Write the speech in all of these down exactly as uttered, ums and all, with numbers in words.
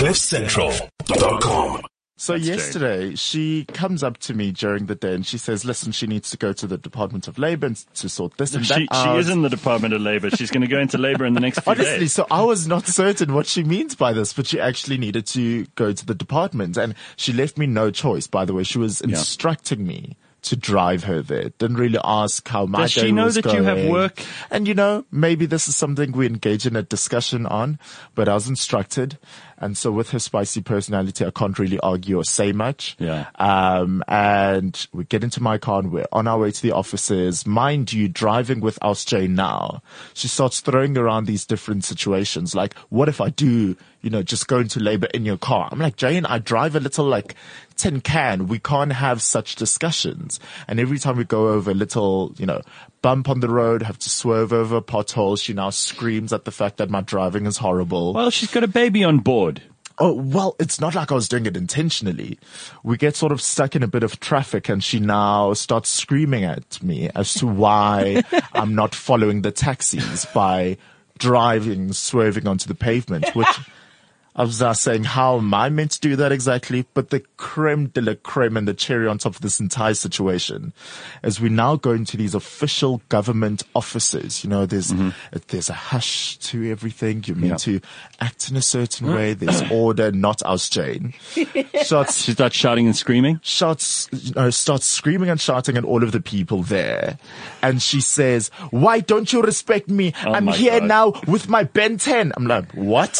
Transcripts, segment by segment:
cliff central dot com. So That's yesterday, Jane. she comes up to me during the day and she says, listen, she needs to go to the Department of Labor and to sort this and that She, she out. is in the Department of Labor. She's going to go into labor in the next few Honestly, days. so I was not certain what she means by this, but she actually needed to go to the department and she left me no choice, by the way. She was Yeah. instructing me to drive her there. Didn't really ask how my Does day she know was that you have going. work? And you know, maybe this is something we engage in a discussion on, but I was instructed. And so with her spicy personality, I can't really argue or say much. Yeah. Um, and we get into my car and we're on our way to the offices. Mind you, driving with Aus Jane now, she starts throwing around these different situations. Like, what if I do, you know, just go into labor in your car? I'm like, Jane, I drive a little like tin can. We can't have such discussions. And every time we go over a little, you know, bump on the road, have to swerve over potholes, she now screams at the fact that my driving is horrible. Well, she's got a baby on board. Oh, well, it's not like I was doing it intentionally. We get sort of stuck in a bit of traffic and she now starts screaming at me as to why I'm not following the taxis by driving, swerving onto the pavement, which I was now saying, how am I meant to do that exactly? But the creme de la creme and the cherry on top of this entire situation is we now go into these official government offices. You know, there's, Mm-hmm. there's a hush to everything. You're meant Yeah. to act in a certain way. There's order, not Aus Jane. Starts, She starts shouting and screaming. starts, you know, starts screaming and shouting at all of the people there. And she says, why don't you respect me? Oh I'm my here God. now with my Ben ten. I'm like, what?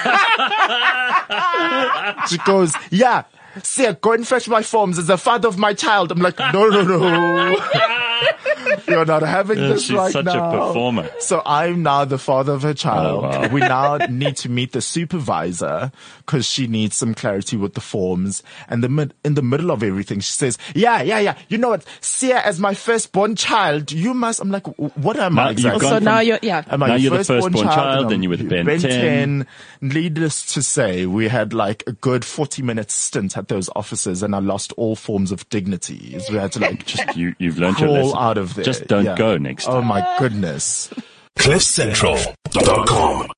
She goes, yeah, see, go and fetch my forms as the father of my child. I'm like, no, no, no. You're not having Yeah, this she's right such now. a performer. So I'm now the father of her child. Oh, wow. We now need to meet the supervisor because she needs some clarity with the forms. And the mid- in the middle of everything, she says, yeah, yeah, yeah. You know what? Sia, as my firstborn child, you must. I'm like, what am Now I you've exactly? gone So from- now you're, yeah. Am I Now you're the firstborn firstborn child, and then I'm you're with Ben Ben ten. ten. Needless to say, we had like a good forty minute stint at those offices and I lost all forms of dignity. We had to like Just you, you've learned your crawl lesson. out of there. Just don't Yeah. go next time. Oh my goodness. cliff central dot com